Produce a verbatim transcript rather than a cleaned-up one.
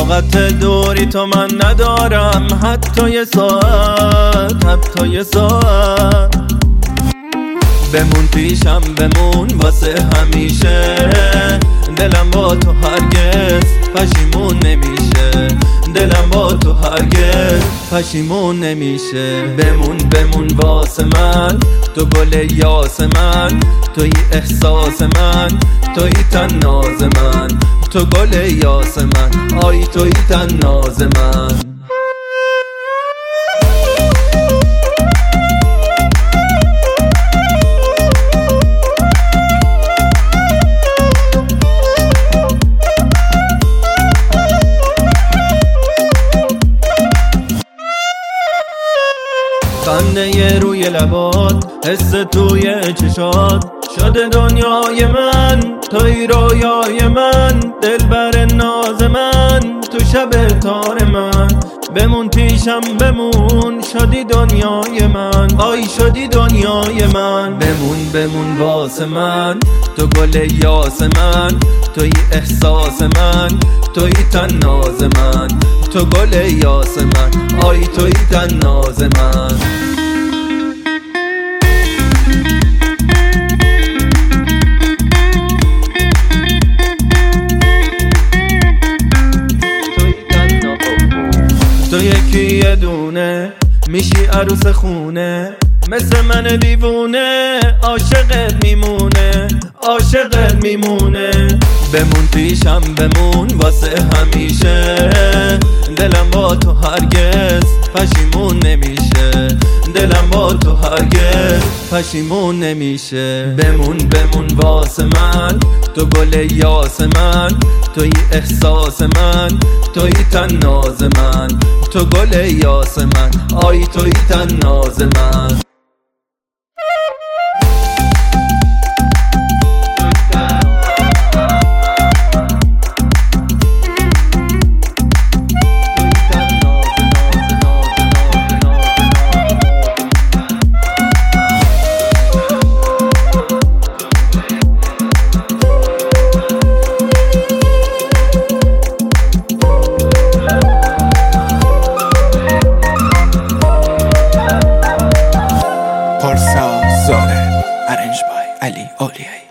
طاقت دوری تو من ندارم، حتی یه ساعت، حتی یه ساعت. بمون پیشم، بمون واسه همیشه، دلم با تو هرگز پشیمون نمیشه، دلم با تو هرگز پشیمون نمیشه. بمون بمون واسه من، تو گل یاس من، توی احساس من، توی تناز من، تو گل یاس من، آی توی تناز من. خنده روی لبات، حس توی چشات، شده دنیای من، توی رویای من، دلبر ناز من، تو شب تار من. بمون پیشم، بمون، شدی دنیای من، آی شدی دنیای من. بمون بمون واسه من، تو گل یاس من، توی احساس من، توی تناز من، تو گل یاس من، آی توی تناز من. تو یکی یه دونه میشی عروس خونه، مثل من دیوونه، عاشقت میمونه، عاشقت میمونه. بمون پیشم، بمون واسه همیشه، دلم با تو هرگز پشیمون نمیشه، دلم با تو هرگز پشیمون نمیشه. بمون بمون واسه من، تو گل یاس من، توی احساس من، توی تناز من، تو گل یاس من، آی توی تناز من. پارسا زاره، ارنج بای علی اولیایی.